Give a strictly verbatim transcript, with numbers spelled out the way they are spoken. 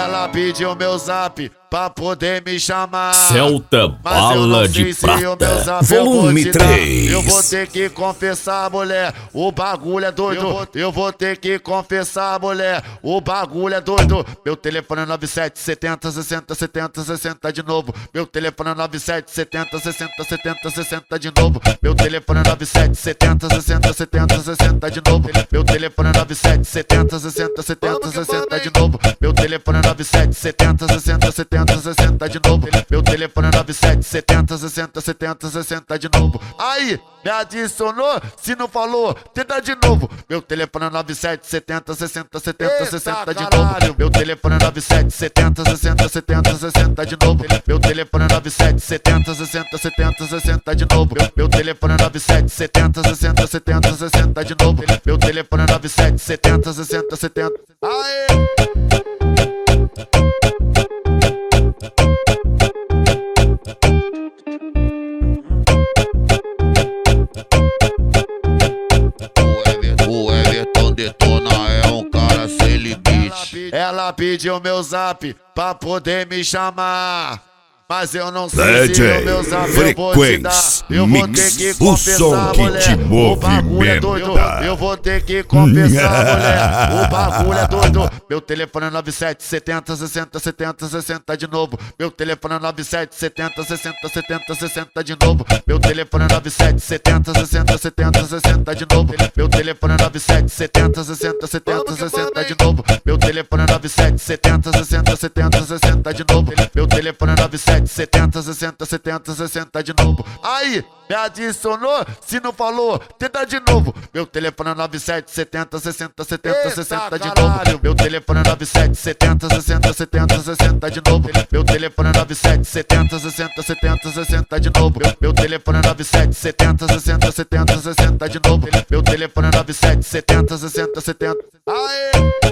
Ela pediu meu zap pra poder me chamar. Celta Bala de Prata, volume três. Eu vou ter que confessar, mulher, o bagulho é doido. Eu vou, eu vou ter que confessar, mulher, o bagulho é doido. Meu telefone é nove sete setenta sessenta setenta sessenta de novo. Meu telefone é nove sete setenta sessenta setenta sessenta de novo. Meu telefone é nove sete setenta sessenta setenta sessenta de novo. Meu telefone é nove sete setenta sessenta setenta sessenta de novo. Meu telefone é nove sete setenta sessenta setenta sessenta de novo. Meu telefone é nove sete setenta sessenta setenta sessenta de novo. Aí, me adicionou? Se não falou, tenta de novo. Meu telefone é nove sete setenta sessenta setenta sessenta de novo. Meu telefone é nove sete setenta sessenta setenta sessenta de novo. Meu telefone é nove sete setenta sessenta setenta sessenta de novo. Meu telefone é nove sete setenta sessenta setenta sessenta de novo. Meu telefone é nove sete setenta sessenta setenta. Aê! Ela pediu meu zap pra poder me chamar, mas eu não sei se o meu zap eu vou te dar. Eu vou ter que confessar, mulher, o bagulho é doido. Eu vou ter que confessar, mulher, o bagulho é doido. Meu telefone é nove sete setenta sessenta setenta sessenta de novo. Meu telefone é nove sete setenta sessenta setenta sessenta de novo. Meu telefone é nove sete setenta sessenta setenta sessenta de novo. Meu telefone é nove sete setenta sessenta setenta sessenta de novo. Meu telefone é nove sete setenta sessenta setenta sessenta de novo. Meu telefone é nove sete setenta sessenta setenta sessenta de novo. Aí, me adicionou? Se não falou, tenta de novo. Meu telefone é nove sete setenta sessenta setenta sessenta de novo. Meu telefone é nove sete setenta sessenta setenta sessenta de novo. Meu telefone é nove sete setenta sessenta setenta sessenta de novo. Meu telefone é nove sete setenta sessenta setenta sessenta de novo. Meu telefone é nove sete setenta sessenta setenta. Aê!